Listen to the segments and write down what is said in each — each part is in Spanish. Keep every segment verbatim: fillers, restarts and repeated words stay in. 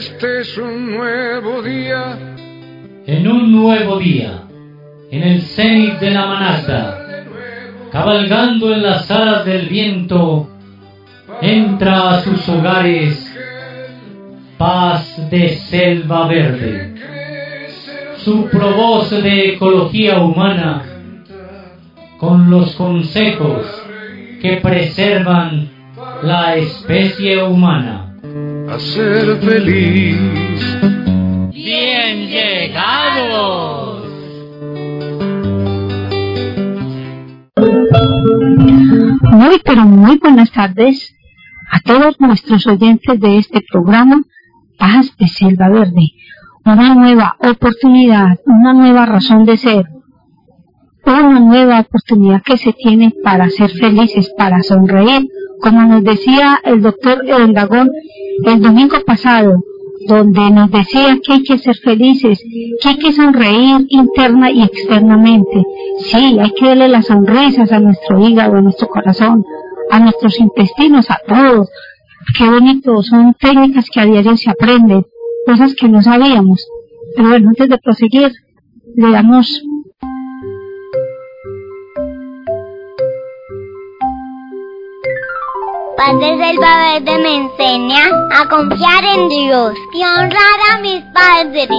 Este es un nuevo día. En un nuevo día, en el cenit de la manata, cabalgando en las alas del viento, entra a sus hogares Paz de Selva Verde. Su provoz de ecología humana, con los consejos que preservan la especie humana. A ser feliz. ¡Bien llegados! Muy, pero muy buenas tardes a todos nuestros oyentes de este programa Paz de Selva Verde. Una nueva oportunidad, una nueva razón de ser, una nueva oportunidad que se tiene para ser felices, para sonreír, como nos decía el doctor Endagón el domingo pasado, donde nos decía que hay que ser felices, que hay que sonreír interna y externamente. Sí, hay que darle las sonrisas a nuestro hígado, a nuestro corazón, a nuestros intestinos, a todos. Qué bonito, son técnicas que a diario se aprenden, cosas que no sabíamos. Pero bueno, antes de proseguir, le damos... Paz de Selva Verde me enseña a confiar en Dios y honrar a mis padres.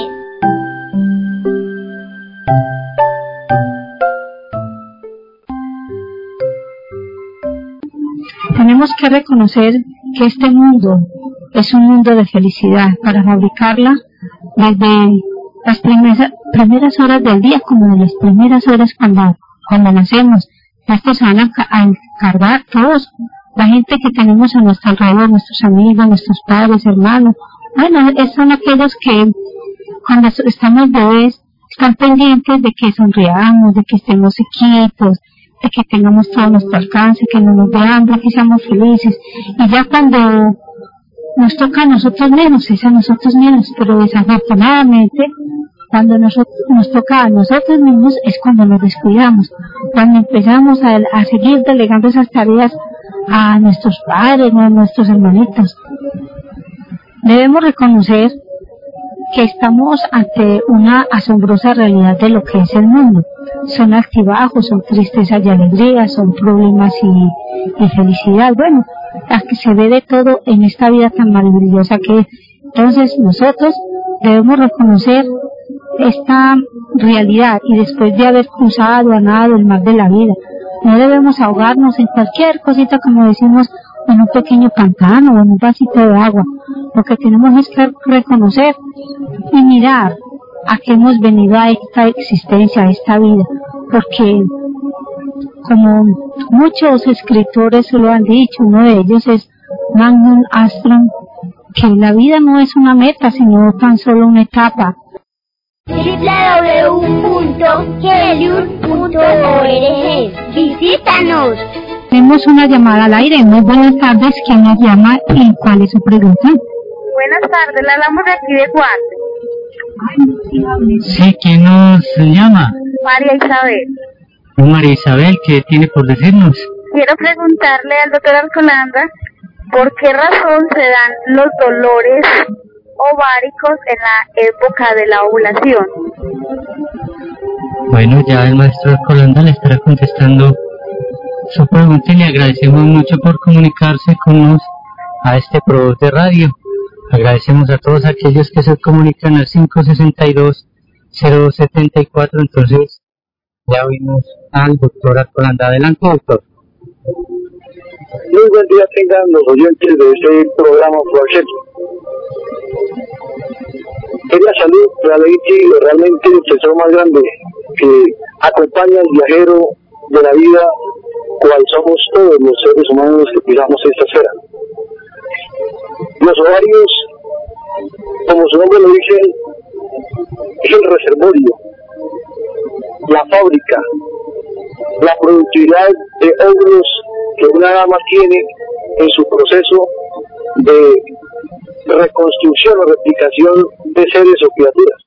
Tenemos que reconocer que este mundo es un mundo de felicidad. Para fabricarla, desde las primeras, primeras horas del día, como de las primeras horas cuando, cuando nacemos, estos se van a, a encargar todos, la gente que tenemos a nuestro alrededor, nuestros amigos, nuestros padres, hermanos. Bueno, son aquellos que cuando estamos bebés están pendientes de que sonriamos, de que estemos quietos, de que tengamos todo a nuestro alcance, que no nos dé hambre, que seamos felices. Y ya cuando nos toca a nosotros menos, es a nosotros menos, pero desafortunadamente, cuando nosotros, nos toca a nosotros mismos es cuando nos descuidamos, cuando empezamos a, a seguir delegando esas tareas a nuestros padres o a nuestros hermanitos. Debemos reconocer que estamos ante una asombrosa realidad de lo que es el mundo. Son altibajos, son tristezas y alegrías, son problemas y, y felicidad. Bueno, la que se ve de todo en esta vida tan maravillosa que es. Entonces nosotros debemos reconocer esta realidad y después de haber cruzado, ganado el mar de la vida, no debemos ahogarnos en cualquier cosita, como decimos, en un pequeño pantano o en un vasito de agua. Lo que tenemos es que reconocer y mirar a qué hemos venido a esta existencia, a esta vida, porque como muchos escritores lo han dicho, uno de ellos es Magnus Armstrong, que la vida no es una meta, sino tan solo una etapa. doble u doble u doble u punto helium punto org. Visítanos. Tenemos una llamada al aire. Muy buenas tardes. ¿Quién nos llama y cuál es su pregunta? Buenas tardes, la hablamos de aquí de Guate. Sí, ¿quién nos llama? María Isabel. María Isabel, ¿qué tiene por decirnos? Quiero preguntarle al doctor Arcolanda por qué razón se dan los dolores ováricos en la época de la ovulación. Bueno, ya el maestro Arcolanda le estará contestando su pregunta y le agradecemos mucho por comunicarse con nos a este programa de radio. Agradecemos a todos aquellos que se comunican al cinco sesenta y dos, cero dos setenta y cuatro. Entonces, ya oímos al doctor Arcolanda. Adelante, doctor. Muy buen día tengan los oyentes de este programa Proyecto. Es la salud realmente, realmente el tesoro más grande que acompaña al viajero de la vida, cual somos todos los seres humanos que pisamos esta esfera. Los ovarios, como su nombre lo dice, es el reservorio, la fábrica, la productividad de óvulos que una dama tiene en su proceso de reconstrucción o replicación de seres o criaturas.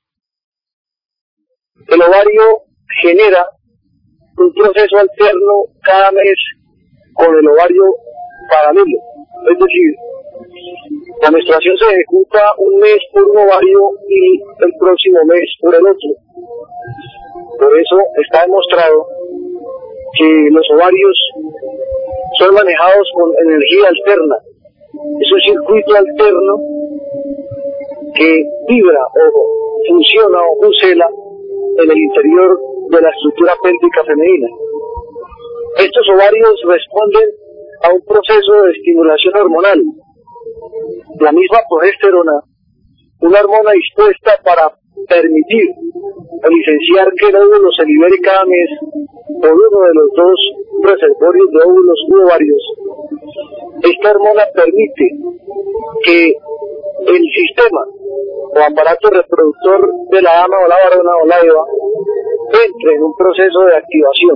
El ovario genera un proceso alterno cada mes con el ovario paralelo, es decir, La menstruación se ejecuta un mes por un ovario y el próximo mes por el otro. Por eso está demostrado que los ovarios son manejados con energía alterna. Es un circuito alterno que vibra o funciona o funciona en el interior de la estructura pélvica femenina. Estos ovarios responden a un proceso de estimulación hormonal. La misma progesterona, una hormona dispuesta para permitir o licenciar que el óvulo se libere cada mes por uno de los dos reservorios de óvulos u ovarios. Esta hormona permite que el sistema o aparato reproductor de la dama o la varona o la eva entre en un proceso de activación.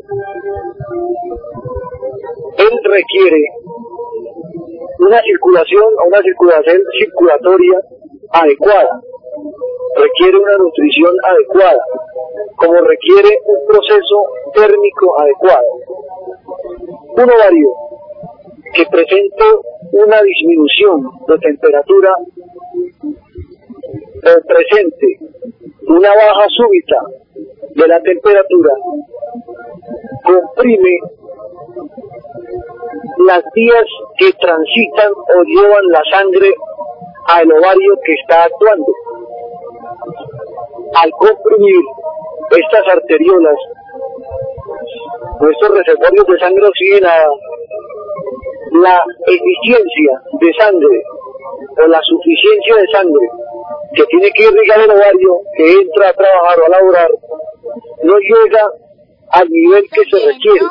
Él requiere una circulación o una circulación circulatoria adecuada, requiere una nutrición adecuada, como requiere un proceso térmico adecuado. Un ovario que presente una disminución de temperatura o presente una baja súbita de la temperatura comprime las vías que transitan o llevan la sangre al ovario que está actuando. Al comprimir estas arteriolas, nuestros reservorios de sangre oxigenada, la eficiencia de sangre o la suficiencia de sangre que tiene que irrigar el ovario que entra a trabajar o a laborar no llega al nivel que se requiere,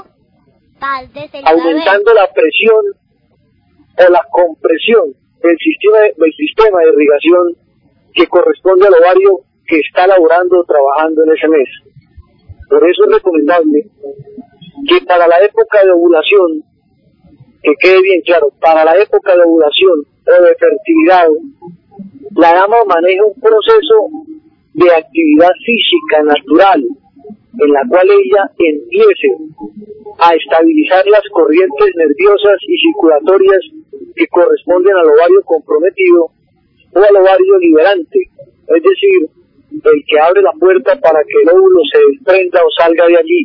aumentando la presión o la compresión del sistema, del sistema de irrigación que corresponde al ovario que está laborando o trabajando en ese mes. Por eso es recomendable que para la época de ovulación, que quede bien claro, para la época de ovulación o de fertilidad, la dama maneja un proceso de actividad física natural, en la cual ella empiece a estabilizar las corrientes nerviosas y circulatorias que corresponden al ovario comprometido o al ovario liberante, es decir, el que abre la puerta para que el óvulo se desprenda o salga de allí.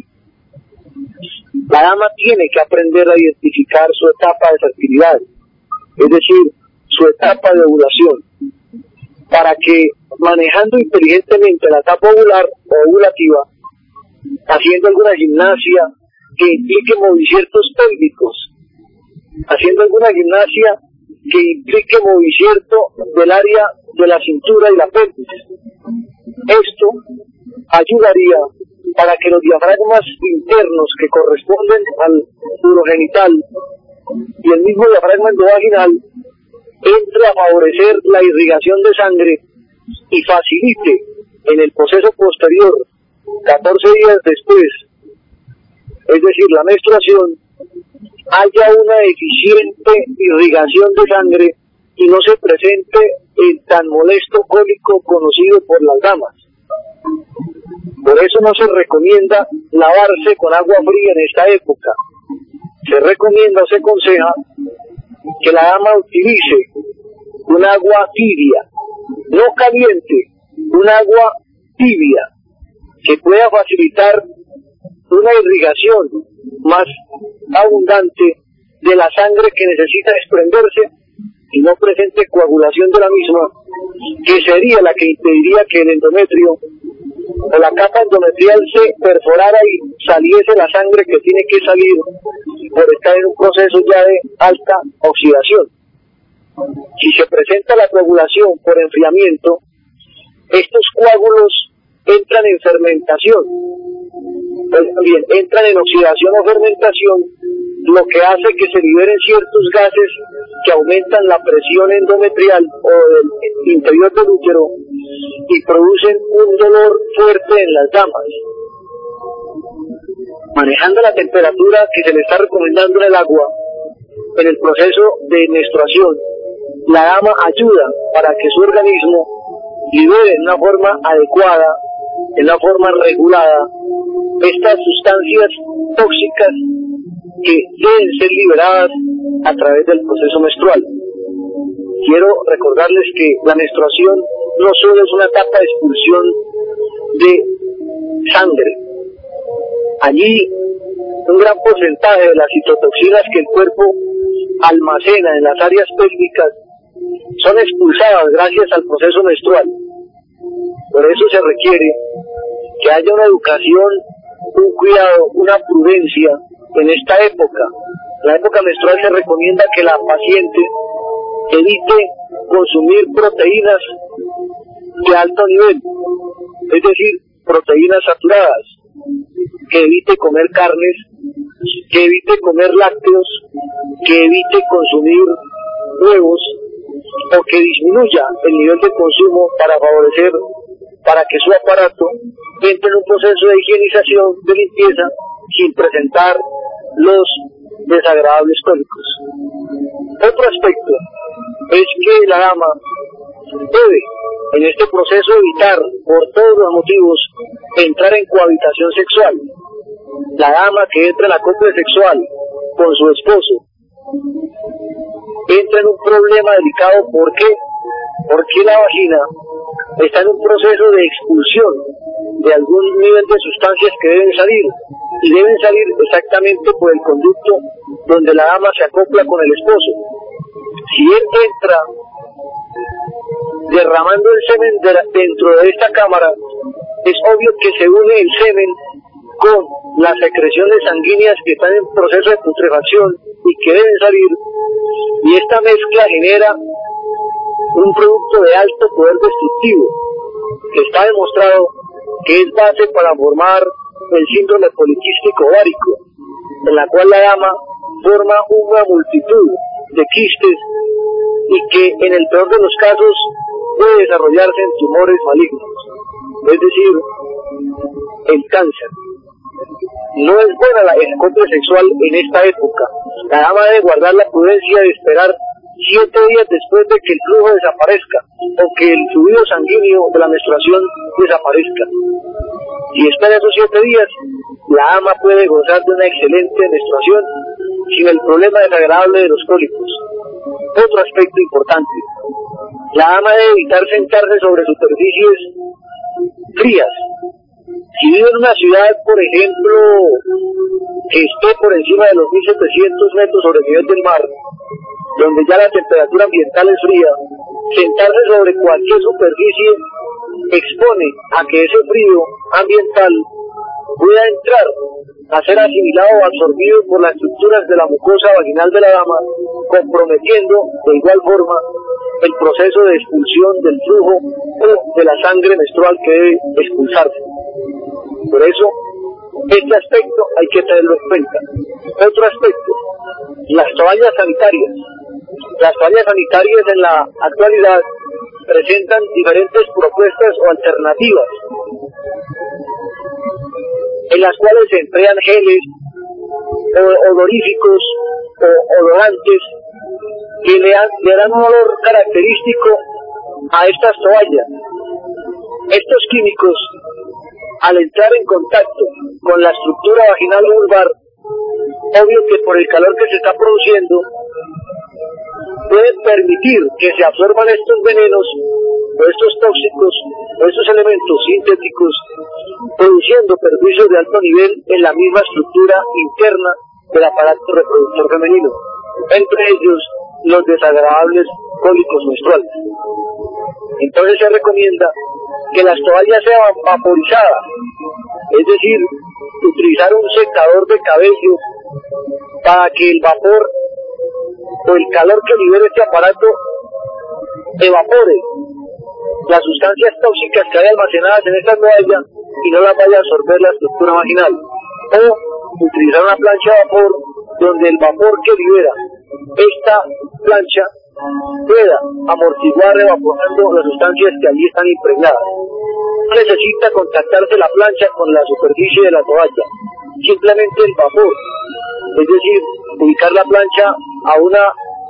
La dama tiene que aprender a identificar su etapa de fertilidad, es decir, su etapa de ovulación, para que manejando inteligentemente la etapa ovular o ovulativa, haciendo alguna gimnasia que implique movimientos pélvicos, haciendo alguna gimnasia que implique movimiento del área de la cintura y la pelvis. Esto ayudaría para que los diafragmas internos que corresponden al urogenital y el mismo diafragma endovaginal entre a favorecer la irrigación de sangre y facilite en el proceso posterior, catorce días después, es decir, la menstruación, haya una eficiente irrigación de sangre y no se presente el tan molesto cólico conocido por las damas. Por eso no se recomienda lavarse con agua fría en esta época. Se recomienda o se aconseja que la dama utilice un agua tibia, no caliente, un agua tibia, que pueda facilitar una irrigación más abundante de la sangre que necesita desprenderse y no presente coagulación de la misma, que sería la que impediría que el endometrio o la capa endometrial se perforara y saliese la sangre que tiene que salir por estar en un proceso ya de alta oxidación. Si se presenta la coagulación por enfriamiento, estos coágulos entran en fermentación, bien, entran en oxidación o fermentación, lo que hace que se liberen ciertos gases que aumentan la presión endometrial o del interior del útero y producen un dolor fuerte en las damas. Manejando la temperatura que se le está recomendando en el agua, en el proceso de menstruación, la dama ayuda para que su organismo libere de una forma adecuada, de una forma regulada, estas sustancias tóxicas que deben ser liberadas a través del proceso menstrual. quiero recordarles que la menstruación no solo es una etapa de expulsión de sangre. Allí un gran porcentaje de las citotoxinas que el cuerpo almacena en las áreas pélvicas son expulsadas gracias al proceso menstrual. Por eso se requiere que haya una educación, un cuidado, una prudencia en esta época. En la época menstrual se recomienda que la paciente evite consumir proteínas de alto nivel, es decir, proteínas saturadas, que evite comer carnes, que evite comer lácteos, que evite consumir huevos, o que disminuya el nivel de consumo para favorecer, para que su aparato entre en un proceso de higienización, de limpieza, sin presentar los desagradables cólicos. Otro aspecto es que la dama debe, en este proceso, evitar, por todos los motivos, entrar en cohabitación sexual. La dama que entra en acople sexual con su esposo entra en un problema delicado. ¿Por qué? Porque la vagina está en un proceso de expulsión de algún nivel de sustancias que deben salir, y deben salir exactamente por el conducto donde la dama se acopla con el esposo. Si él entra derramando el semen de la, dentro de esta cámara, es obvio que se une el semen con las secreciones sanguíneas que están en proceso de putrefacción y que deben salir, y esta mezcla genera un producto de alto poder destructivo, que está demostrado que es base para formar el síndrome poliquístico ovárico, en la cual la dama forma una multitud de quistes y que en el peor de los casos puede desarrollarse en tumores malignos, es decir, el cáncer. No es buena la acople sexual en esta época. La dama debe guardar la prudencia de esperar siete días después de que el flujo desaparezca o que el fluido sanguíneo de la menstruación desaparezca. Si espera esos siete días, la dama puede gozar de una excelente menstruación sin el problema desagradable de los cólicos. Otro aspecto importante: la dama debe evitar sentarse sobre superficies frías. Si vive en una ciudad, por ejemplo, que esté por encima de los mil setecientos metros sobre el nivel del mar, donde ya la temperatura ambiental es fría, sentarse sobre cualquier superficie expone a que ese frío ambiental pueda entrar a ser asimilado o absorbido por las estructuras de la mucosa vaginal de la dama, comprometiendo de igual forma el proceso de expulsión del flujo o de la sangre menstrual que debe expulsarse. Por eso, este aspecto hay que tenerlo en cuenta. Otro aspecto: las toallas sanitarias. Las toallas sanitarias en la actualidad presentan diferentes propuestas o alternativas, en las cuales se emplean geles o odoríficos o odorantes que le, han, le dan un olor característico a estas toallas. Estos químicos, al entrar en contacto con la estructura vaginal vulvar, obvio que por el calor que se está produciendo, pueden permitir que se absorban estos venenos o estos tóxicos o estos elementos sintéticos, produciendo perjuicios de alto nivel en la misma estructura interna del aparato reproductor femenino, entre ellos los desagradables cólicos menstruales. Entonces se recomienda que las toallas sean vaporizadas, es decir, utilizar un secador de cabello para que el vapor o el calor que libere este aparato evapore las sustancias tóxicas que hay almacenadas en esta toalla y no las vaya a absorber la estructura vaginal. O utilizar una plancha de vapor donde el vapor que libera esta plancha pueda amortiguar evaporando las sustancias que allí están impregnadas. No necesita contactarse la plancha con la superficie de la toalla, simplemente el vapor, es decir, ubicar la plancha a una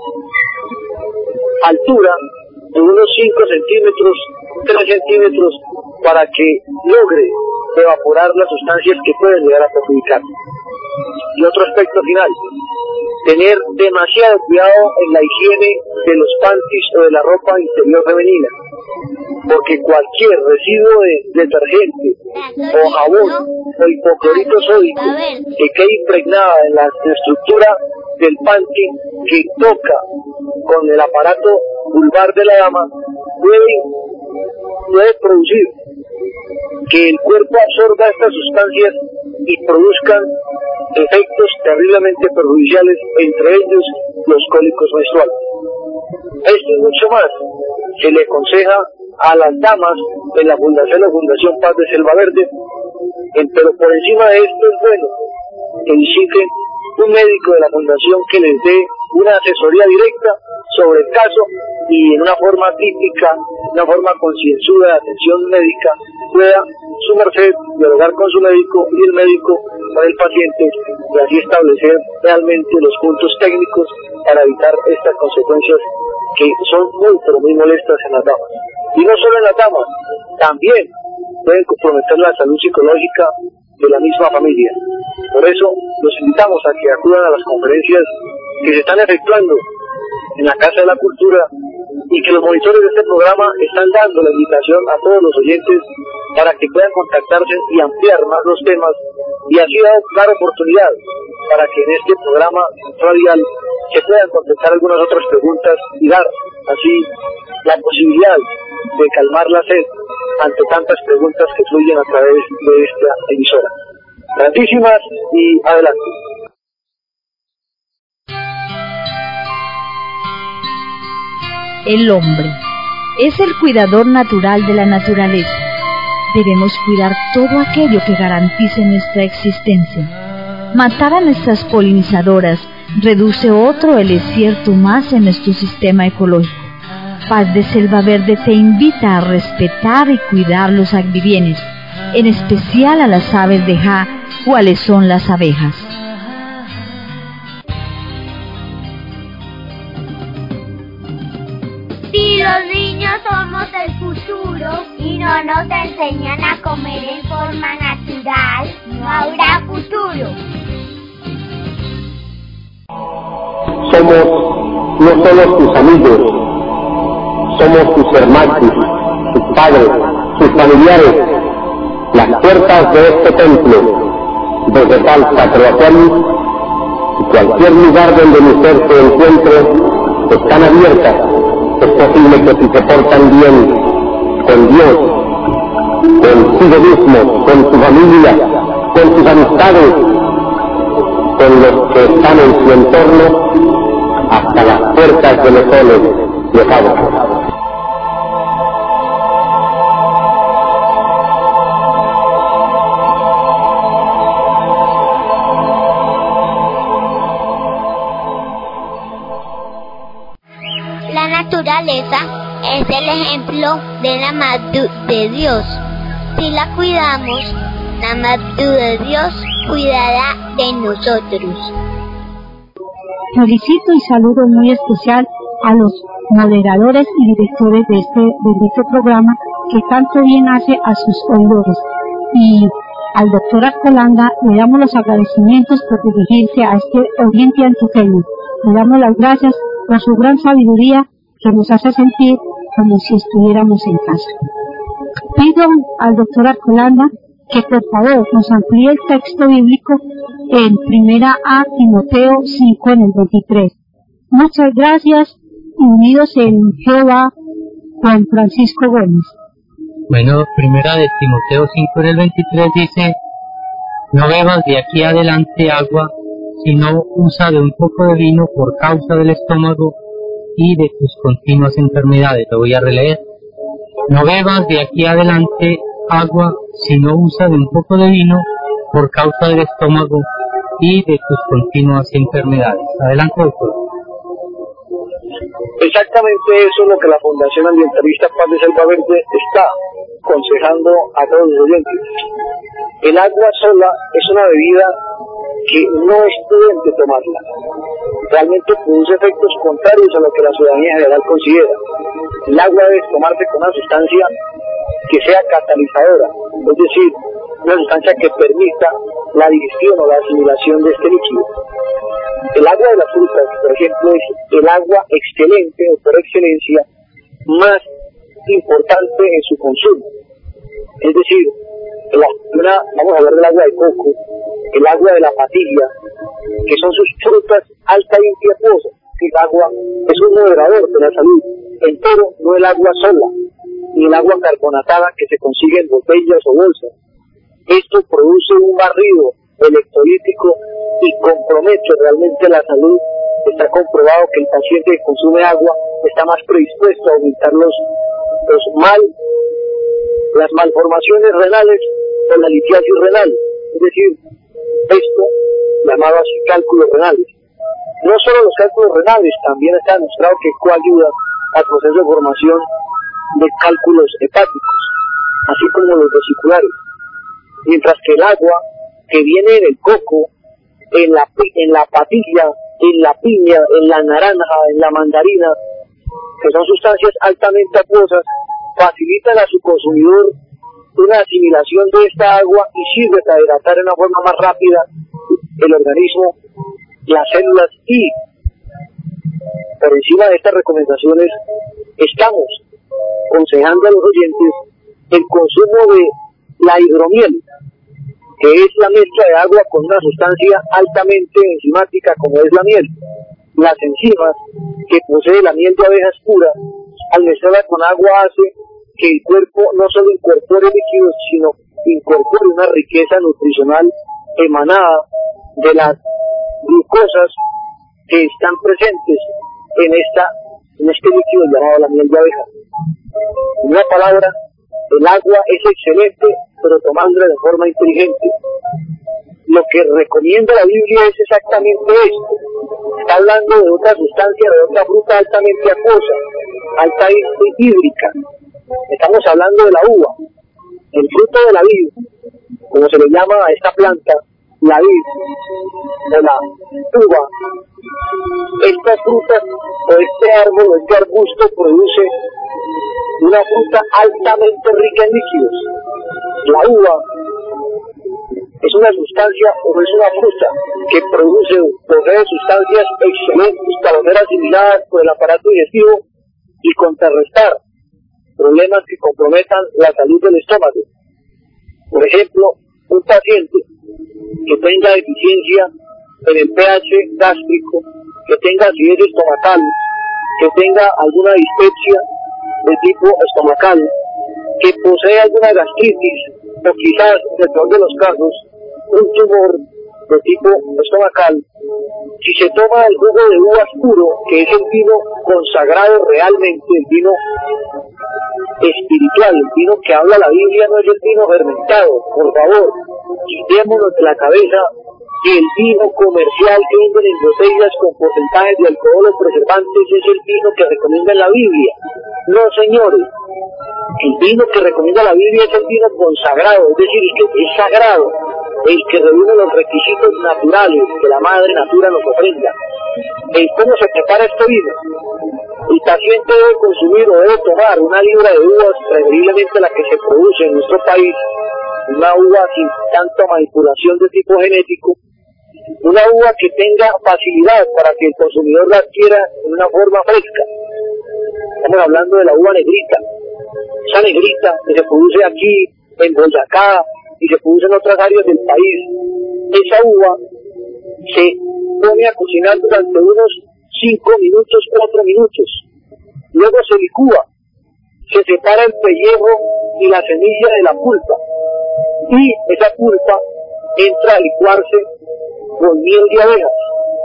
altura de unos cinco centímetros, tres centímetros, para que logre evaporar las sustancias que pueden llegar a perjudicar. Y otro aspecto final: tener demasiado cuidado en la higiene de los panties o de la ropa interior femenina, porque cualquier residuo de detergente o jabón o hipoclorito sódico que quede impregnada en la estructura del panty que toca con el aparato vulvar de la dama puede, puede producir que el cuerpo absorba estas sustancias y produzcan efectos terriblemente perjudiciales, entre ellos los cólicos menstruales. Esto y mucho más se le aconseja a las damas en la Fundación, la Fundación Paz de Selva Verde, en, pero por encima de esto es bueno que visiten un médico de la Fundación que les dé una asesoría directa sobre el caso y en una forma típica, una forma concienzuda de atención médica, pueda su merced dialogar con su médico y el médico con el paciente y así establecer realmente los puntos técnicos para evitar estas consecuencias que son muy pero muy molestas en las damas. Y no solo en las damas, también pueden comprometer la salud psicológica de la misma familia. Por eso los invitamos a que acudan a las conferencias que se están efectuando en la Casa de la Cultura y que los monitores de este programa están dando la invitación a todos los oyentes para que puedan contactarse y ampliar más los temas y así dar oportunidad para que en este programa radial se puedan contestar algunas otras preguntas y dar así la posibilidad de calmar la sed ante tantas preguntas que fluyen a través de esta emisora. Grandísimas y adelante. El hombre es el cuidador natural de la naturaleza. Debemos cuidar todo aquello que garantice nuestra existencia. Matar a nuestras polinizadoras reduce otro desierto más en nuestro sistema ecológico. Paz de Selva Verde te invita a respetar y cuidar los agbibienes, en especial a las aves de Ja, cuáles son las abejas. Si los niños somos el futuro y no nos enseñan a comer en forma natural, no habrá futuro. Somos no solo tus amigos, somos tus hermanos, tus padres, tus familiares. Las puertas de este templo, desde Talca, Croatoalis, y cualquier lugar donde mi ser se encuentre, están abiertas. Es posible que si se portan bien con Dios, consigo mismo, con su familia, con sus amistades, con los que están en su entorno, hasta las puertas de los soles les abren. La naturaleza es el ejemplo de la madurez de Dios. Si la cuidamos, la madurez de Dios cuidará de nosotros. Felicito y saludo muy especial a los moderadores y directores de este bendito programa que tanto bien hace a sus oidores. Y al doctor Arcolanda le damos los agradecimientos por dirigirse a este oyente antioqueño. Le damos las gracias por su gran sabiduría que nos hace sentir como si estuviéramos en casa. Pido al doctor Arcolanda que por favor nos amplíe el texto bíblico en primera a Timoteo cinco en el veintitrés. Muchas gracias y unidos en Jehová, Juan Francisco Gómez. Bueno, primera de Timoteo cinco en el veintitrés dice: no bebas de aquí adelante agua, sino usa de un poco de vino por causa del estómago y de tus continuas enfermedades. Lo voy a releer. No bebas de aquí adelante agua, sino usa de un poco de vino por causa del estómago y de tus continuas enfermedades. Adelante, doctor. Exactamente eso es lo que la Fundación Ambientalista Paz de Selva Verde está aconsejando a todos los oyentes. El agua sola es una bebida que no es prudente tomarla. Realmente produce efectos contrarios a lo que la ciudadanía general considera. El agua debe tomarse con una sustancia que sea catalizadora, es decir, una sustancia que permita la digestión o la asimilación de este líquido. El agua de las frutas, por ejemplo, es el agua excelente o por excelencia más importante en su consumo. Es decir, la, una, vamos a hablar del agua de coco, el agua de la patilla, que son sus frutas altamente acuosas. El agua es un moderador de la salud, entero, no el agua sola, ni el agua carbonatada que se consigue en botellas o bolsas. Esto produce un barrido electrolítico y compromete realmente la salud. Está comprobado que el paciente que consume agua está más predispuesto a aumentar los, los mal, las malformaciones renales o la litiasis renal, es decir, esto llamado así cálculos renales. No solo los cálculos renales, también está demostrado que coayuda al proceso de formación de cálculos hepáticos, así como los vesiculares. Mientras que el agua que viene en el coco, en la, en la patilla, en la piña, en la naranja, en la mandarina, que son sustancias altamente acuosas, facilitan a su consumidor una asimilación de esta agua y sirve para hidratar de una forma más rápida el organismo, las células, y por encima de estas recomendaciones estamos aconsejando a los oyentes el consumo de la hidromiel, que es la mezcla de agua con una sustancia altamente enzimática como es la miel. Las enzimas que posee la miel de abejas pura, al mezclarla con agua, hace que el cuerpo no solo incorpore líquidos, sino incorpore una riqueza nutricional emanada de las glucosas que están presentes en esta en este líquido llamado la miel de abeja. En una palabra, el agua es excelente, pero tomándola de forma inteligente. Lo que recomienda la Biblia es exactamente esto. Está hablando de otra sustancia, de otra fruta altamente acuosa, altamente hídrica. Estamos hablando de la uva, el fruto de la vid, como se le llama a esta planta, la vid, de la uva. Estas frutas, o este árbol, o este arbusto, produce una fruta altamente rica en líquidos. La uva es una sustancia, o es una fruta, que produce, posee sustancias excelentes para ser asimiladas por el aparato digestivo y contrarrestar problemas que comprometan la salud del estómago. Por ejemplo, un paciente que tenga deficiencia en el pH gástrico, que tenga acidez estomacal, que tenga alguna dispepsia de tipo estomacal, que posee alguna gastritis, o quizás, en el peor de los casos, un tumor de tipo estomacal, si se toma el jugo de uvas puro, que es el vino consagrado realmente, el vino espiritual, el vino que habla la Biblia, no es el vino fermentado, por favor, quitémonos de la cabeza que el vino comercial que venden en botellas con porcentajes de alcohol o preservantes es el vino que recomienda la Biblia. No, señores, el vino que recomienda la Biblia es el vino consagrado, es decir, el que es sagrado, el que reúne los requisitos naturales que la madre natura nos ofrenda. ¿Y cómo se prepara este vino? El paciente debe consumir o debe tomar una libra de uvas, preferiblemente la que se produce en nuestro país, una uva sin tanta manipulación de tipo genético, una uva que tenga facilidad para que el consumidor la adquiera en una forma fresca. Estamos hablando de la uva negrita, esa negrita que se produce aquí en Boyacá y se produce en otras áreas del país. Esa uva se pone a cocinar durante unos cinco minutos, cuatro minutos, luego se licúa, se separa el pellejo y la semilla de la pulpa, y esa pulpa entra a licuarse con miel de abejas,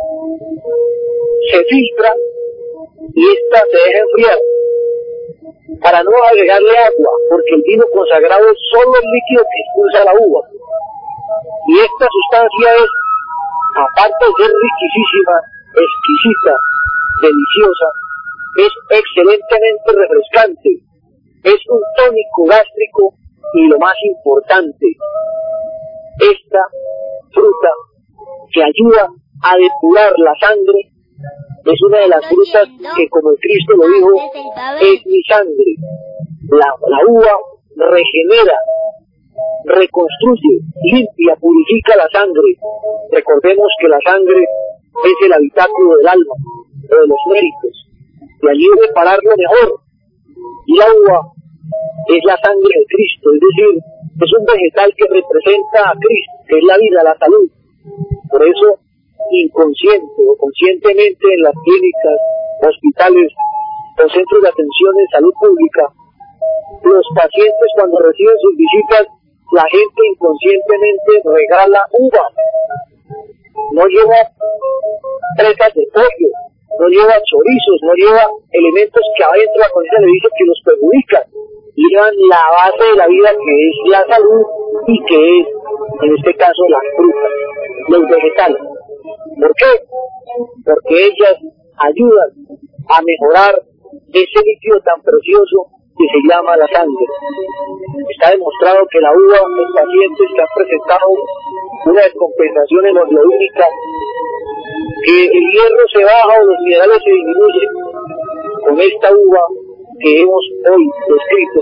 se filtra y esta se deja enfriar para no agregarle agua, porque el vino consagrado es solo el líquido que expulsa la uva, y esta sustancia es, aparte de ser riquísima, exquisita, deliciosa, es excelentemente refrescante, es un tónico gástrico y lo más importante, esta fruta que ayuda a depurar la sangre es una de las frutas que, como Cristo lo dijo, es mi sangre. La, la uva regenera, reconstruye, limpia, purifica la sangre. Recordemos que la sangre es el habitáculo del alma, o de los méritos, de allí reparar lo mejor. Y la uva es la sangre de Cristo, es decir, es un vegetal que representa a Cristo, que es la vida, la salud. Por eso, inconsciente o conscientemente en las clínicas, hospitales o centros de atención en salud pública, los pacientes cuando reciben sus visitas, la gente inconscientemente regala uva. No lleva presas de pollo, no lleva chorizos, no lleva elementos que adentro la conciencia le dice que los perjudican. Llevan la base de la vida, que es la salud y que es, en este caso, las frutas, los vegetales. ¿Por qué? Porque ellas ayudan a mejorar ese líquido tan precioso que se llama la sangre. Está demostrado que la uva en pacientes que han presentado una descompensación hemoglobínica, que el hierro se baja o los minerales se disminuyen, con esta uva que hemos hoy descrito,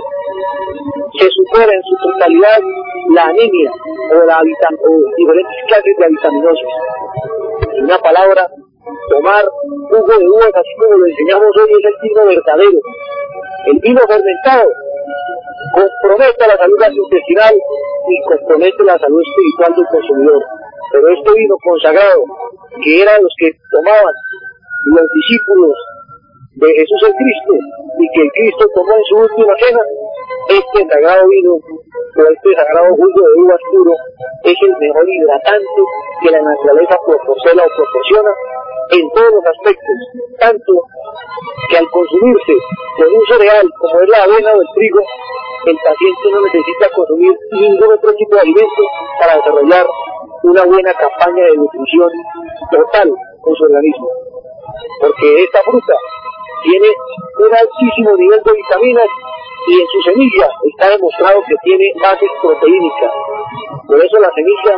se supera en su totalidad la anemia o, la vitam- o diferentes clases de vitaminosis. En una palabra, tomar jugo de uvas, así como lo enseñamos hoy, es el vino verdadero. El vino fermentado compromete la salud gastrointestinal y compromete la salud espiritual del consumidor. Pero este vino consagrado, que eran los que tomaban los discípulos de Jesús el Cristo, y que el Cristo tomó en su última cena, este sagrado vino o este sagrado jugo de uvas puro es el mejor hidratante que la naturaleza proporciona o proporciona en todos los aspectos, tanto que al consumirse con un cereal como es la avena o el trigo, el paciente no necesita consumir ningún otro tipo de alimento para desarrollar una buena campaña de nutrición total con su organismo, porque esta fruta tiene un altísimo nivel de vitaminas y en su semilla está demostrado que tiene bases proteínicas. Por eso la semilla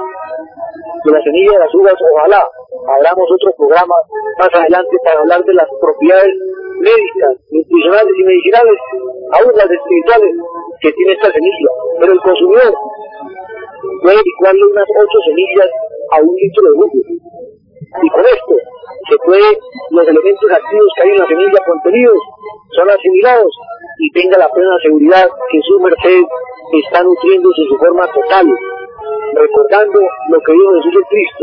de la semilla de las uvas, ojalá abramos otro programa más adelante para hablar de las propiedades médicas, nutricionales y medicinales, aún las espirituales que tiene esta semilla. Pero el consumidor puede licuarle unas ocho semillas a un litro de jugo. Y con esto se puede, los elementos activos que hay en la semilla contenidos son asimilados y tenga la plena seguridad que su merced está nutriéndose en su forma total, recordando lo que dijo Jesús el Cristo: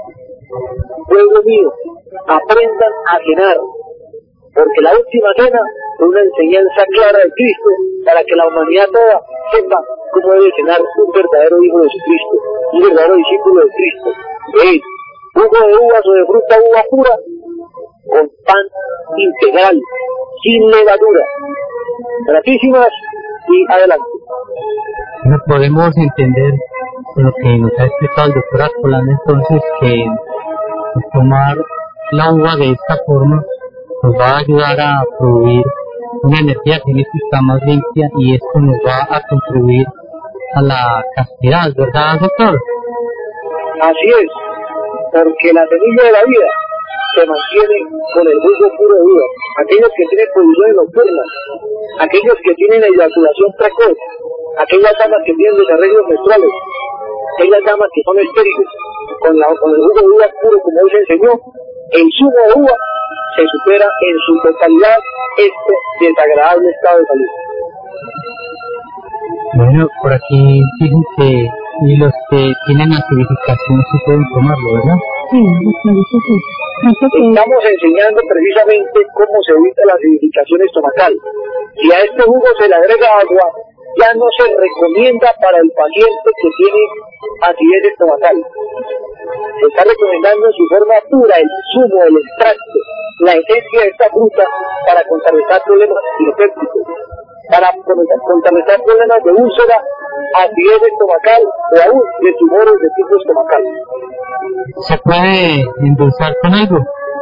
pueblo mío, aprendan a cenar, porque la última cena es una enseñanza clara de Cristo para que la humanidad toda sepa cómo debe cenar un verdadero hijo de Jesucristo, un verdadero discípulo de Cristo. Es jugo de uvas o de fruta uva pura con pan integral, sin levadura. Gratísimas y adelante. No podemos entender lo que nos ha explicado el doctor Arcolano, entonces, que tomar la uva de esta forma nos va a ayudar a producir una energía genética más limpia y esto nos va a contribuir a la castidad, ¿verdad, doctor? Así es, porque la semilla de la vida se mantiene con el jugo puro de uva. Aquellos que tienen producciones nocturnas, aquellos que tienen eyaculación precoz, aquellas damas que tienen desarreglos menstruales, aquellas damas que son estériles, con, la, con el jugo de uva puro, como hoy se enseñó, el zumo de uva se supera en su totalidad este desagradable estado de salud. Bueno, por aquí dicen que y los que tienen acidificación sí pueden tomarlo, ¿verdad? Sí, sí, sí. Estamos enseñando precisamente cómo se evita la acidificación estomacal. Si a este jugo se le agrega agua, ya no se recomienda para el paciente que tiene acidez estomacal. Se está recomendando en su forma pura el zumo, el extracto, la esencia de esta fruta para contrarrestar problemas epilépticos, para contrarrestar problemas de úlcera, acidez estomacal o aún de tumores de tipo estomacal. ¿Se puede endulzar con algo?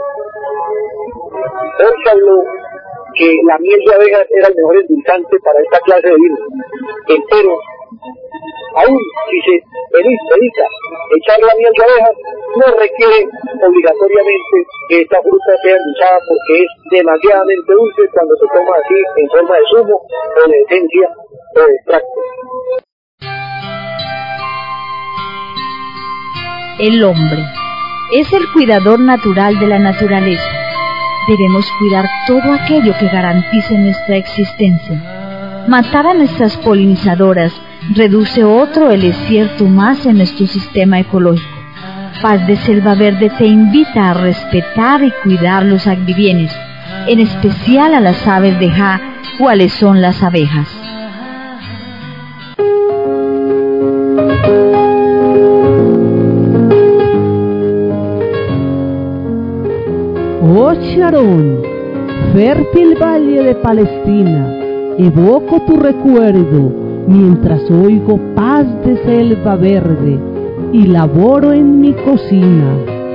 Hoy se habló que la miel de abejas era el mejor endulzante para esta clase de vino. Pero, aún si se evita echar la miel de abejas, no requiere obligatoriamente que esta fruta sea endulzada, porque es demasiadamente dulce cuando se toma así en forma de zumo o de esencia o de extracto. El hombre es el cuidador natural de la naturaleza. Debemos cuidar todo aquello que garantice nuestra existencia. Matar a nuestras polinizadoras reduce otro el desierto más en nuestro sistema ecológico. Paz de Selva Verde te invita a respetar y cuidar los agribienes, en especial a las aves de Ja, cuáles son las abejas. Oh Sharon, fértil valle de Palestina, evoco tu recuerdo mientras oigo Paz de Selva Verde y laboro en mi cocina.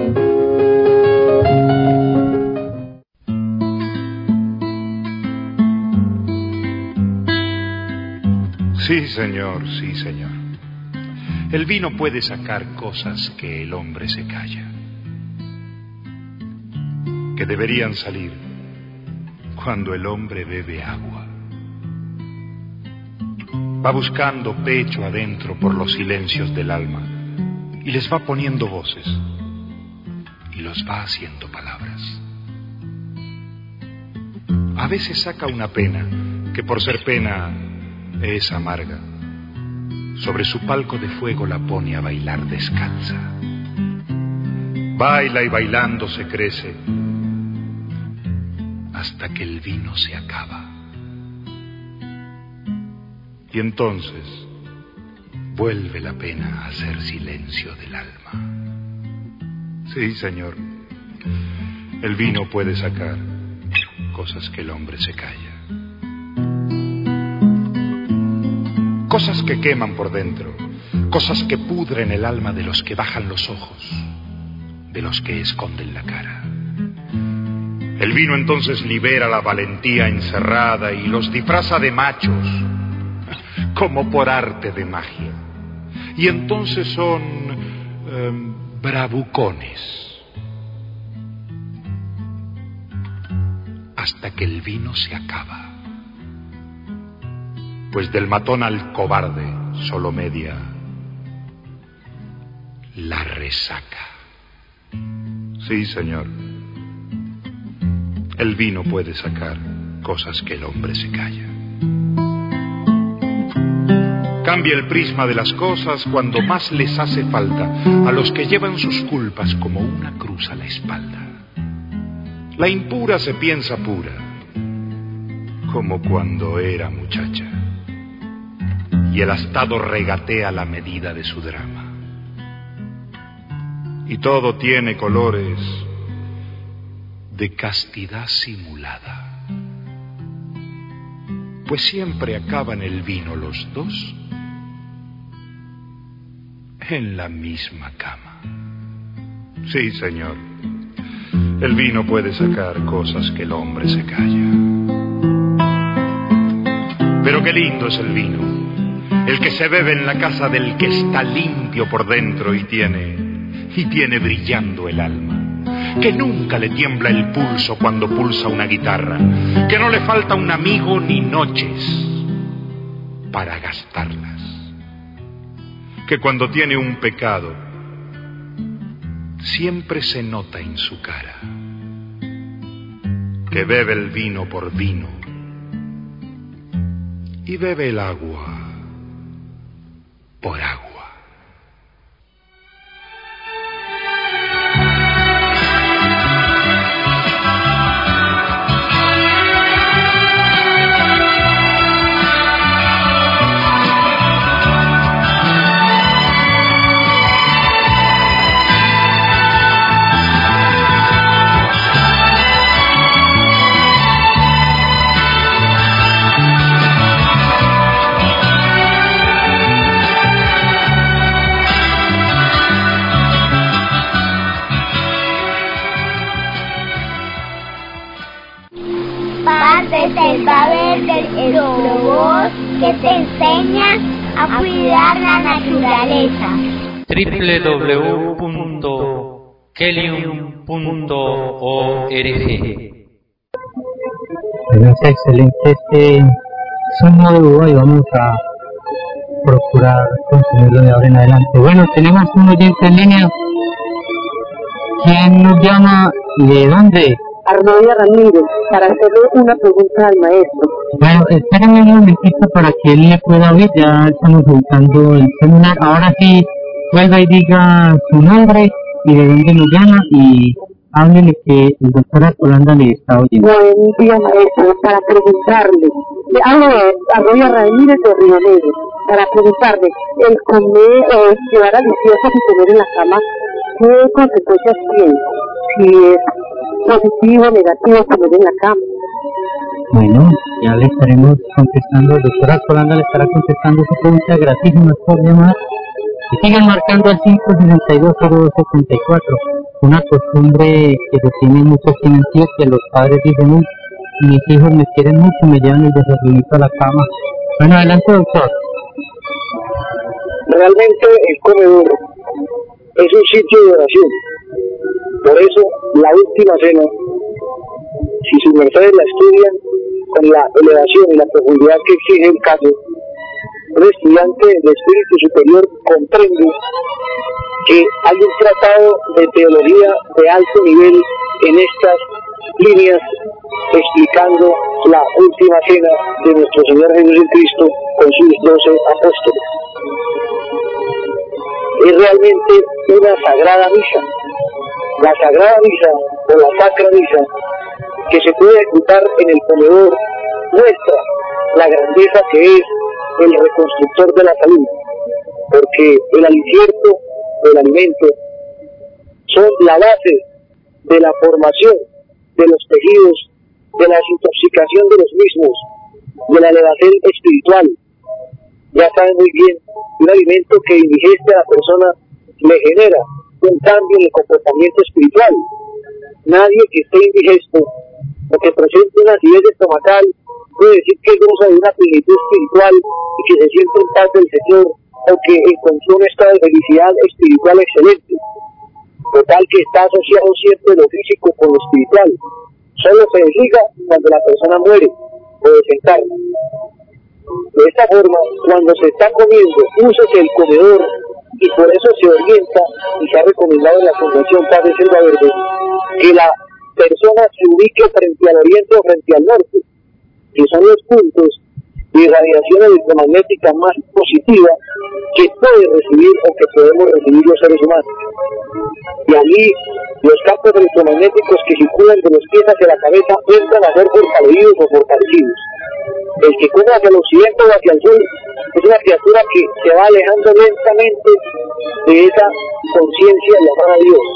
Sí, señor, sí, señor. El vino puede sacar cosas que el hombre se calla, que deberían salir cuando el hombre bebe agua. Va buscando pecho adentro por los silencios del alma y les va poniendo voces y los va haciendo palabras. A veces saca una pena que por ser pena es amarga. Sobre su palco de fuego la pone a bailar descalza. Baila y bailando se crece hasta que el vino se acaba. Y entonces vuelve la pena a hacer silencio del alma. Sí, señor, el vino puede sacar cosas que el hombre se calla. Cosas que queman por dentro, cosas que pudren el alma de los que bajan los ojos, de los que esconden la cara. El vino entonces libera la valentía encerrada y los disfraza de machos, como por arte de magia. Y entonces son eh, bravucones. Hasta que el vino se acaba. Pues del matón al cobarde solo media la resaca. Sí, señor. El vino puede sacar cosas que el hombre se calla. Cambia el prisma de las cosas cuando más les hace falta a los que llevan sus culpas como una cruz a la espalda. La impura se piensa pura, como cuando era muchacha, y el astado regatea la medida de su drama. Y todo tiene colores de castidad simulada, pues siempre acaban el vino los dos en la misma cama. Sí, señor, el vino puede sacar cosas que el hombre se calla. Pero qué lindo es el vino, el que se bebe en la casa del que está limpio por dentro y tiene, y tiene brillando el alma. Que nunca le tiembla el pulso cuando pulsa una guitarra, que no le falta un amigo ni noches para gastarlas, que cuando tiene un pecado siempre se nota en su cara, que bebe el vino por vino y bebe el agua por agua. Selva Verde, el robot que te enseña a cuidar la naturaleza. doble u doble u doble u punto kelium punto org. Bueno, es excelente este zumo de uva y vamos a procurar consumirlo de ahora en adelante. Bueno, tenemos un oyente en línea. ¿quién nos llama y de dónde? Arnolda Ramírez, para hacerle una pregunta al maestro. Bueno, espérenme un momentito para que él le pueda oír, ya estamos ubicando el celular. Ahora sí, vuelva y diga su nombre y de dónde nos llama y háblele que el doctor Arcolanda le está oyendo. Buen día, maestro, para preguntarle, le hablo de Arnolda Ramírez de Río Negro, para preguntarle, el comer, eh, llevar a liciosos y comer en la cama, ¿qué consecuencias tiene? Si es positivo o negativo comer en la cama. Bueno, ya le estaremos contestando, el doctor Arcolanda le estará contestando su pregunta, gratísimas por llamar. Y sigan marcando al cinco sesenta y dos cero dos setenta y cuatro, una costumbre que se tiene en muchos silencios, que los padres dicen, uy, mis hijos me quieren mucho, me llevan el desayunito a la cama. Bueno, adelante, doctor. Realmente el comedor es un sitio de oración. Por eso, la última cena, si sus mercedes la estudian con la elevación y la profundidad que exige el caso, un estudiante de espíritu superior comprende que hay un tratado de teología de alto nivel en estas líneas explicando la última cena de nuestro Señor Jesucristo con sus doce apóstoles. Es realmente una sagrada misa. La sagrada misa o la sacra misa que se puede ejecutar en el comedor muestra la grandeza que es el reconstructor de la salud, porque el alimento, el alimento son la base de la formación de los tejidos, de la desintoxicación de los mismos, de la elevación espiritual. Ya saben muy bien, un alimento que indigeste a la persona le genera un cambio en el comportamiento espiritual. Nadie que esté indigesto o que presente una acidez estomacal puede decir que goza de una plenitud espiritual y que se siente en paz del Señor o que encontró un estado de felicidad espiritual excelente. Total que está asociado siempre lo físico con lo espiritual. Solo se desliga cuando la persona muere o desencarna. De esta forma, cuando se está comiendo, úsese el comedor y por eso se orienta y se ha recomendado en la Fundación Paz de Selva Verde que la persona se ubique frente al oriente o frente al norte, que son los puntos de irradiación electromagnética más positiva que puede recibir o que podemos recibir los seres humanos. Y allí los campos electromagnéticos que circulan de los pies hacia la cabeza entran a ser fortalecidos o fortalecidos. El que come hacia el occidente o hacia el sur es una criatura que se va alejando lentamente de esa conciencia llamada Dios.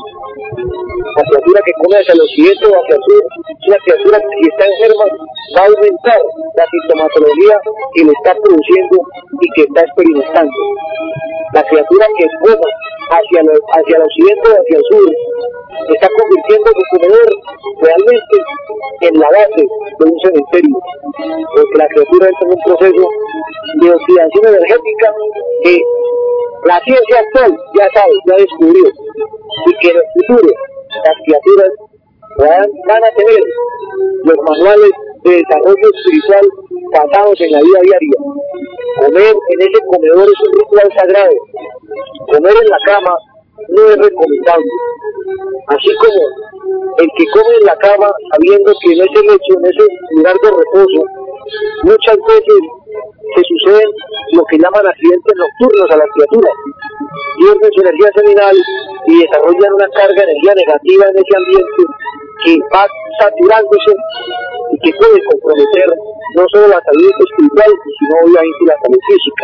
La criatura que come hacia el occidente o hacia el sur es una criatura que, si está enferma, va a aumentar la sintomatología que le está produciendo y que está experimentando. La criatura que come hacia, lo, hacia el occidente o hacia el sur está convirtiendo su comedor realmente en la base de un cementerio, porque la criatura entra en un proceso de oxidación energética que la ciencia actual ya sabe, ya descubrió, y que en el futuro las criaturas van, van a tener los manuales de desarrollo espiritual basados en la vida diaria. Comer en ese comedor es un ritual sagrado. Comer en la cama no es recomendable. Así como el que come en la cama sabiendo que en ese lecho, en ese lugar de reposo, muchas veces se suceden lo que llaman accidentes nocturnos a las criaturas. Pierden su energía seminal y desarrollan una carga de energía negativa en ese ambiente que va saturándose y que puede comprometer no solo la salud espiritual, sino obviamente la salud física.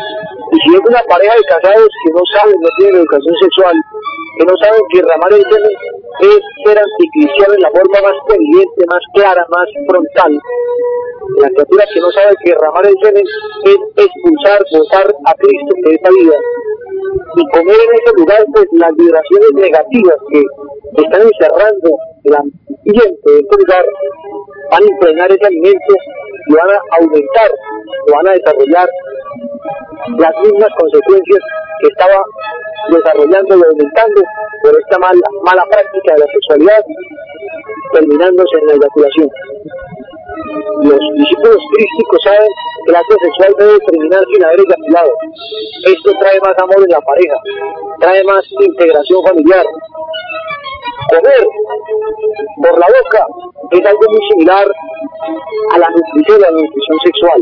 Y si es una pareja de casados que no saben, no tienen educación sexual, que no saben que derramar el semen es ser anticristiano en la forma más evidente, más clara, más frontal, la criatura que no sabe que derramar el semen es expulsar, botar a Cristo de esa vida, y comer en ese lugar, pues las vibraciones negativas que están encerrando el ambiente de este lugar van a impregnar ese alimento y van a aumentar, o van a desarrollar las mismas consecuencias que estaba desarrollando y aumentando por esta mala, mala práctica de la sexualidad, terminándose en la eyaculación. Los discípulos crísticos saben que el acto sexual debe terminar sin haber eyaculado. Esto trae más amor en la pareja, trae más integración familiar, Comer por la boca es algo muy similar a la nutrición, la nutrición sexual.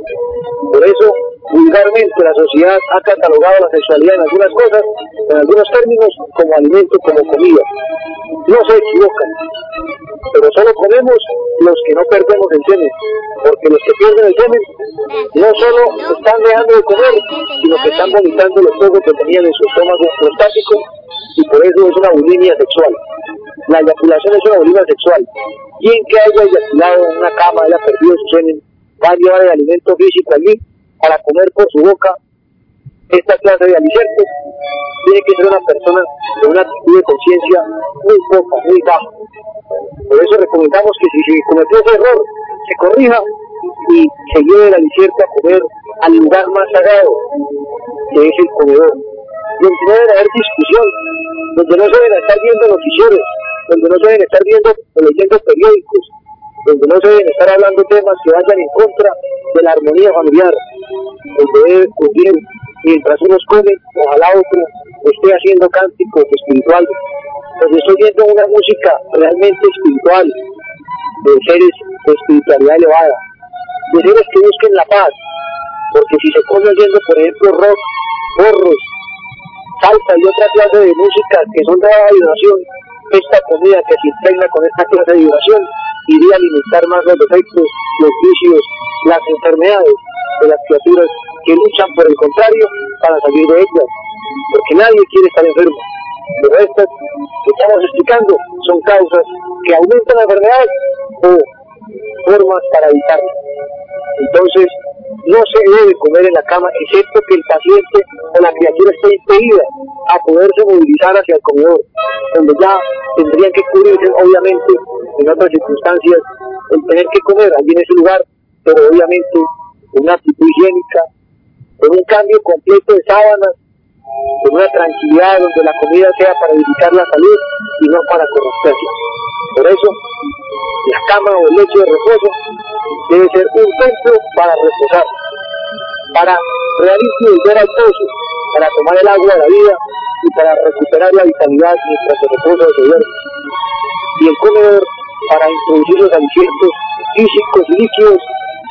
Por eso, vulgarmente, la sociedad ha catalogado la sexualidad en algunas cosas, en algunos términos, como alimento, como comida. No se equivocan, pero solo comemos los que no perdemos el semen, porque los que pierden el semen no solo están dejando de comer, sino que están vomitando los jugos que tenían en su estómago prostático, y por eso es una bulimia sexual. La eyaculación es una bulimia sexual. Quien que haya eyaculado en una cama, haya perdido su semen, va a llevar el alimento físico allí para comer por su boca esta clase de alimentos. Tiene que ser una persona de una actitud de conciencia muy poca, muy baja. Por eso recomendamos que si se cometió ese error, se corrija y se lleve el alimento a comer al lugar más sagrado, que es el comedor, donde no debe haber discusión, donde no se deben estar viendo noticieros, donde no se deben estar viendo o leyendo periódicos, donde no se deben estar hablando temas que vayan en contra de la armonía familiar, donde debe ocurrir mientras unos comen, ojalá otro esté haciendo cánticos espirituales, donde estoy viendo una música realmente espiritual, de seres de espiritualidad elevada, de seres que busquen la paz, porque si se come oyendo, por ejemplo, rock, porros, salsa y otra clase de música que son de baja vibración, esta comida que se impregna con esta clase de vibración iría a alimentar más los defectos, los vicios, las enfermedades de las criaturas que luchan por el contrario para salir de ellas, porque nadie quiere estar enfermo. Pero estas que estamos explicando son causas que aumentan la enfermedad o formas para evitarla. Entonces, no se debe comer en la cama, excepto que el paciente o la criatura esté impedida a poderse movilizar hacia el comedor, donde ya tendrían que cubrirse, obviamente, en otras circunstancias, el tener que comer allí en ese lugar, pero obviamente con una actitud higiénica, con un cambio completo de sábanas, con una tranquilidad donde la comida sea para edificar la salud y no para corromperla. Por eso, la cama o el lecho de reposo debe ser un templo para reposar, para realmente volver al pozo, para tomar el agua de la vida y para recuperar la vitalidad mientras se reposa o se duerme. Y el comedor para introducir los alimentos físicos, líquidos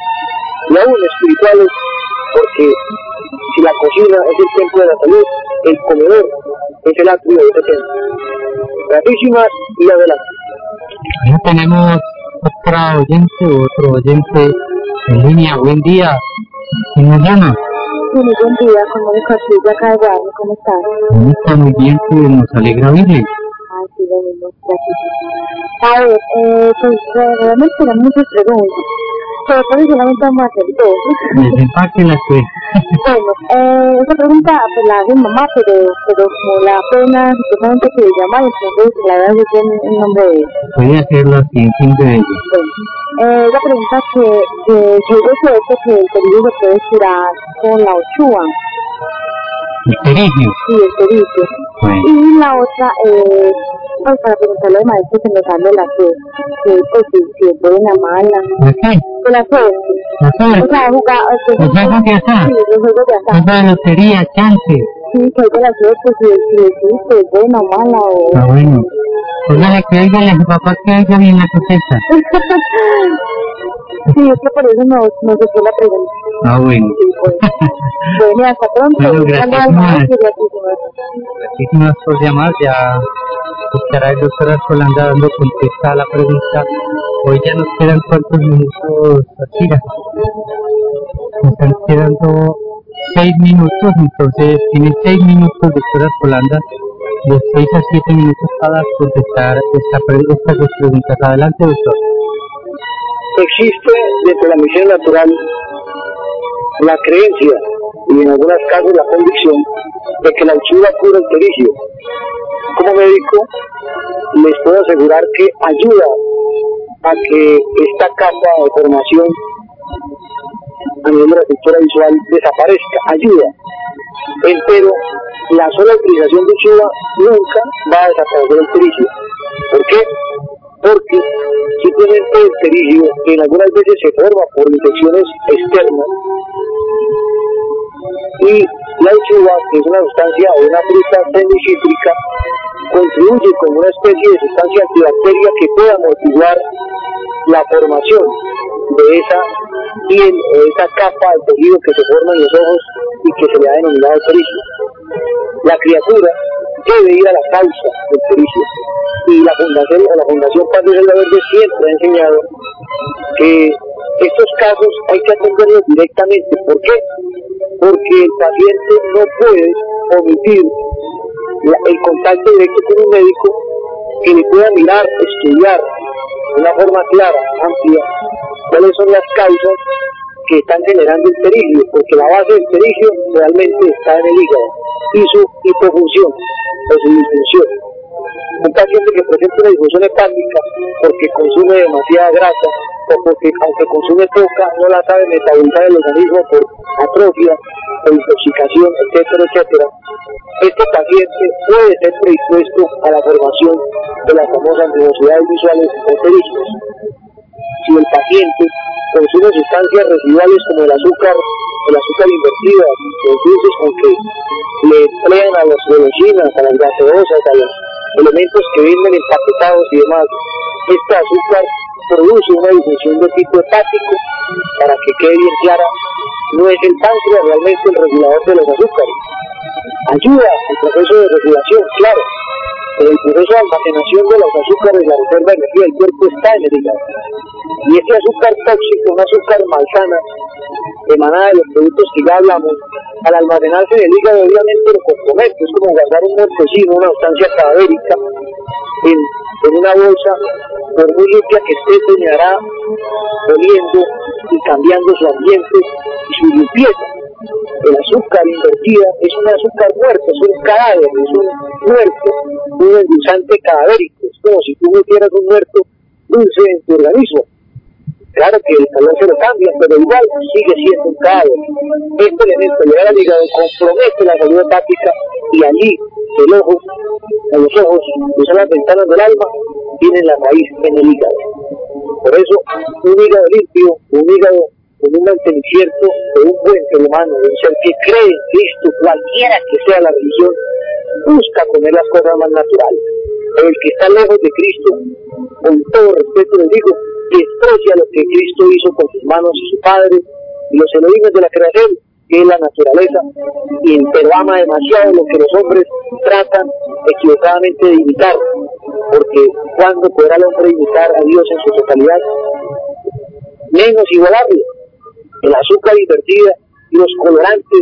y aún espirituales, porque si la cocina es el templo de la salud, el comedor es el atrio de ese templo. Gratísimas y adelante. Ya tenemos otra oyente o otro oyente en línea. Buen día. ¿Quién nos llama? Sí, muy buen día, comunicación de acá de Guadalajara, ¿cómo estás? ¿Cómo está? Muy bien, pues nos alegra oírle. Ah, sí, lo mismo, gracias. A ver, eh, pues realmente tenemos muchas preguntas, pero por eso solamente vamos a hacer dos. Desempáquelas, pues. Bueno, eh, esa pregunta pues la hace mi mamá, pero, pero como la pena supuestamente que le llama, entonces la verdad es que en nombre de ella. Puede hacerlo así en fin de ello. Bueno, eh, la pregunta que, que yo deseo que el peligro se puede curar con la ochuva. ¿El perigio? Sí, el perigio. Bueno. Y la otra, eh, pues para preguntarle al maestro que nos hable la fe, que pues si, si es buena, mala. ¿La qué? De la fe. ¿La fe? O sea, jugar... Pues, ¿Los juegos de azar? Sí, los juegos de azar. ¿Es la lotería, chance? Sí, que hay de la fe, pues si, si existe, es buena o mala o... Ah, bueno. Póngale que dígale a su papá que haya bien la cosecha. Sí, es que por eso nos, nos hizo la pregunta. Ah, bueno. Sí, bueno. Bueno, hasta pronto. Bueno, gracias más. Gracias. Muchísimas por llamar. Ya estará el doctor Arcolanda dando contesta a la pregunta. Hoy ya nos quedan cuántos minutos, Akira. Nos están quedando seis minutos, entonces tiene seis minutos, doctor Arcolanda, de seis a siete minutos para contestar esta, estas dos preguntas. Adelante, doctor. Existe dentro de la medicina natural la creencia y en algunos casos la convicción de que la uchuva cura el perigio. Como médico les puedo asegurar que ayuda a que esta capa de formación a nivel de la estructura visual desaparezca, ayuda. Pero la sola utilización de uchuva nunca va a desaparecer el perigio. ¿Por qué? Porque simplemente el perigio, que en algunas veces se forma por infecciones externas, Y la uchuva, que es una sustancia o una fruta semicítrica, contribuye como una especie de sustancia antibacteria que pueda amortiguar la formación de esa piel o esa capa de tejido que se forma en los ojos y que se le ha denominado pericio. La criatura debe ir a la causa del pericio, y la Fundación, la Fundación Paz de Selva Verde siempre ha enseñado que estos casos hay que atenderlos directamente. ¿Por qué? Porque el paciente no puede omitir la, el contacto directo con un médico que le pueda mirar, estudiar de una forma clara, amplia, cuáles son las causas que están generando el pericio, porque la base del pericio realmente está en el hígado y su hipofunción o su disfunción. Un paciente que presenta una disfunción hepática porque consume demasiada grasa o porque aunque consume poca no la sabe metabolizar el organismo por atrofia, por intoxicación, etcétera, etcétera, este paciente puede ser predispuesto a la formación de las famosas nubosidades visuales o pericios. Si el paciente consume sustancias residuales como el azúcar, el azúcar invertida, los dulces con que le emplean a las golosinas, a las gaseosas, a los elementos que venden empaquetados y demás, este azúcar produce una disfunción de tipo hepático. Para que quede bien clara, no es el páncreas realmente el regulador de los azúcares. Ayuda al proceso de regulación, claro, pero el proceso de almacenación de los azúcares, la reserva de energía del cuerpo está en el hígado. Y este azúcar tóxico, un azúcar malsana, emanada de los productos que ya hablamos, al almacenarse en el hígado obviamente lo compromete. Es como guardar un mortecino, una sustancia cadavérica, en, en una bolsa, por muy limpia que esté, terminará oliendo y cambiando su ambiente y su limpieza. El azúcar invertida es un azúcar muerto, es un cadáver, es un muerto, un endulzante cadavérico. Es como si tú metieras un muerto dulce en tu organismo. Claro que el calor se lo cambia, pero igual sigue siendo un cadáver. Este elemento llegar al hígado compromete la salud hepática y allí el ojo, en los ojos, que son las ventanas del alma, tienen la raíz en el hígado. Por eso, un hígado limpio, un hígado con un mantenimiento de un buen ser humano, de un ser que cree en Cristo, cualquiera que sea la religión, busca comer las cosas más naturales. Pero el que está lejos de Cristo, con todo respeto les digo, desprecia lo que Cristo hizo con sus manos y su Padre y los eloísmos de la creación, que es la naturaleza, y pero ama demasiado lo que los hombres tratan equivocadamente de imitar, porque ¿cuándo podrá el hombre imitar a Dios en su totalidad? Menos igualarlo. El azúcar invertida y los colorantes,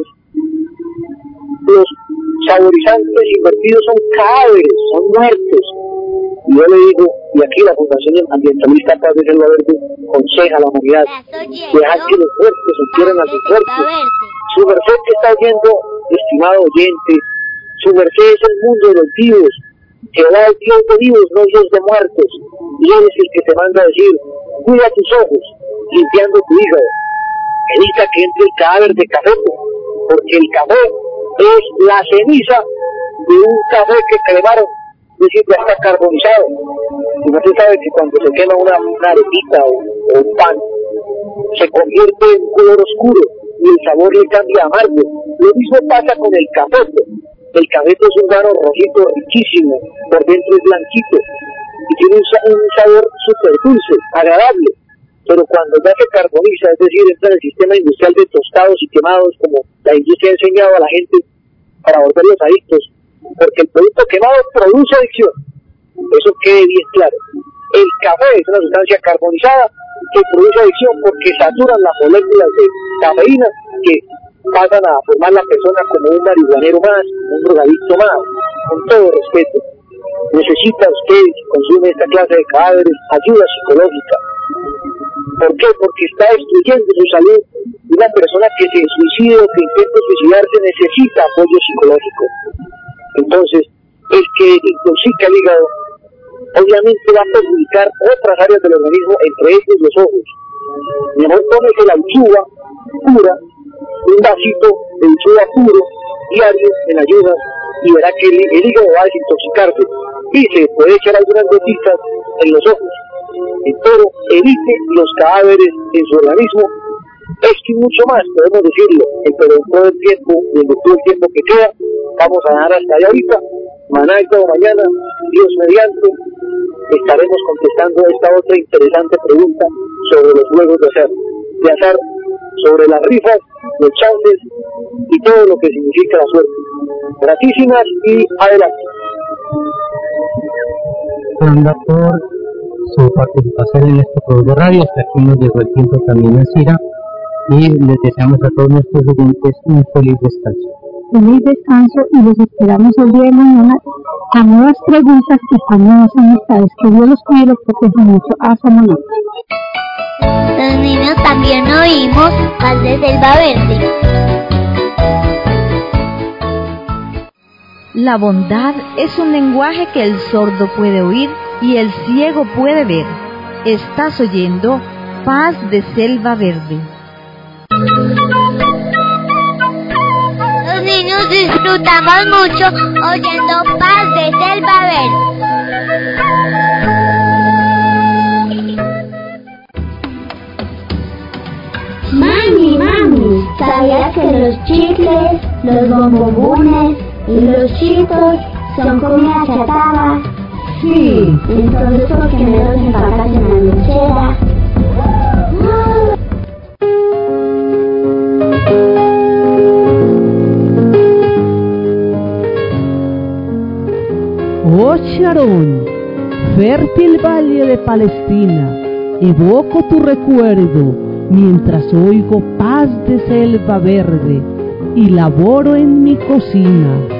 los saborizantes invertidos son cadáveres, son muertos. Y yo le digo, y aquí la Fundación Ambientalista Paz de Selva Verde aconseja a la humanidad, dejar que los muertos entierren a sus muertos. Su merced que está oyendo, estimado oyente, su merced es el mundo de los vivos. Jehová es Dios de vivos, no Dios de muertos. Y él es el que te manda a decir, cuida tus ojos, limpiando tu hígado. Evita que entre el cadáver de café, porque el café es la ceniza de un café que cremaron, es decir, ya está carbonizado. Y no se sabe que cuando se quema una, una arepita o, o un pan, se convierte en color oscuro y el sabor le cambia a amargo. Lo mismo pasa con el café. El café es un grano rojito riquísimo, por dentro es blanquito y tiene un, un sabor súper dulce, agradable. Pero cuando ya se carboniza, es decir, entra en el sistema industrial de tostados y quemados, como la industria ha enseñado a la gente para volverlos adictos, porque el producto quemado produce adicción. Eso quede bien claro. El café es una sustancia carbonizada que produce adicción porque saturan las moléculas de cafeína que pasan a formar la persona como un marihuanero más, un drogadicto más. Con todo respeto, necesita usted, si consume esta clase de cadáveres, ayuda psicológica. ¿Por qué? Porque está destruyendo su salud. Una persona que se suicide o que intenta suicidarse necesita apoyo psicológico. Entonces, el que intoxica el hígado obviamente va a perjudicar otras áreas del organismo, entre ellos los ojos. Mejor tómese la uchuva pura, un vasito de uchuva puro diario en ayunas, y verá que el, el hígado va a desintoxicarse y se puede echar algunas gotitas en los ojos. Pero evite los cadáveres en su organismo Esto y mucho más podemos decirlo, pero en todo el tiempo, y en todo el tiempo que queda, vamos a dejar hasta allá ahorita. Mañana y todo mañana, Dios mediante, estaremos contestando esta otra interesante pregunta sobre los juegos de azar, de azar, sobre las rifas, los chances y todo lo que significa la suerte. Gratísimas y adelante. Ronda por su participación en este programa de radio. Hasta aquí nos llegó el tiempo también en Cira y les deseamos a todos nuestros oyentes un feliz descanso. Feliz descanso y los esperamos el día de mañana con nuevas preguntas y con nuevas amistades. Que Dios los cuide y los proteja mucho. Hasta mañana. Los niños también oímos Paz de Selva Verde. La bondad es un lenguaje que el sordo puede oír y el ciego puede ver. Estás oyendo Paz de Selva Verde. Los niños disfrutamos mucho oyendo Paz de Selva Verde. Mami, mami, ¿sabías que los chicles, los bombones y los chitos son comida chatarra? Sí. Entonces, ¿por qué me los empacas en la lonchera? Oh Sharon, fértil valle de Palestina, evoco tu recuerdo mientras oigo Paz de Selva Verde y laboro en mi cocina.